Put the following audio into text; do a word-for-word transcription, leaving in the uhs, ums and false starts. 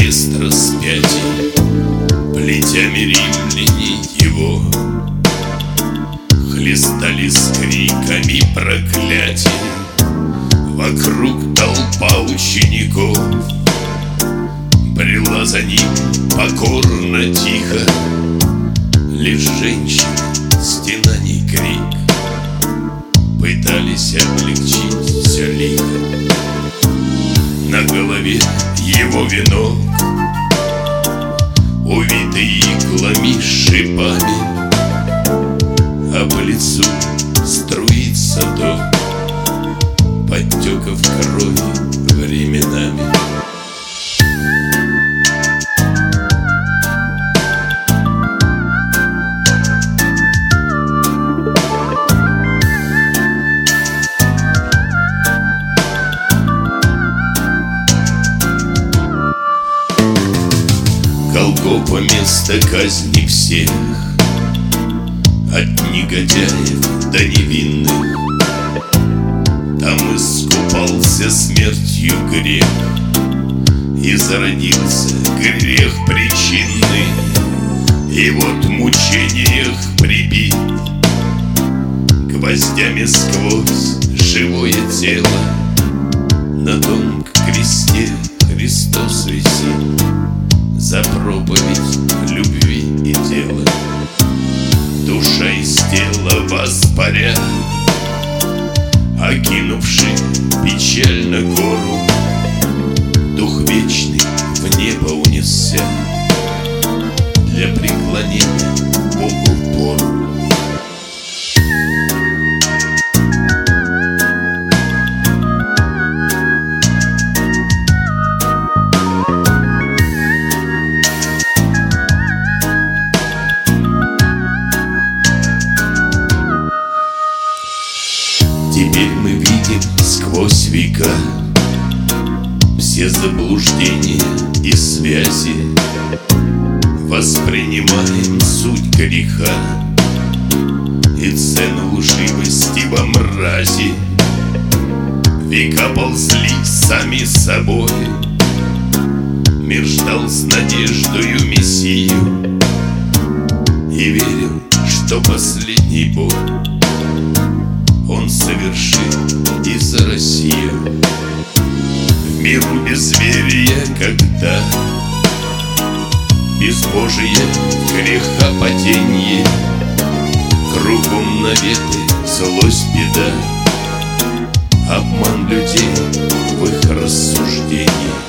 крест распятий, плетями римляне его хлестали с криками проклятий. Вокруг толпа учеников брела за ним покорно, тихо. Лишь женщины, стенаний крик пытались облегчить все лихо. На голове его венок, увитый иглами, шипами, а по лицу струится до подтеков крови временами. Голгофа — место казни всех, от негодяев до невинных. Там искупался смертью грех, и зародился грех причинный. И вот в мучениях прибит гвоздями сквозь живое тело, на том кресте Христос висит за проповедь любви и дела. Душа из тела воспаря, окинувший печально гору, дух вечный в небо унесся для преклонения Богу в пору. Теперь мы видим сквозь века все заблуждения и связи, воспринимаем суть греха и цену лживости во мрази. Века ползли сами собой, мир ждал с надеждою Мессию и верил, что последний бой Он совершит и за Россию. В миру безверия, когда безбожие, грехопаденье, кругом наветы, злость, беда, обман людей в их рассуждении.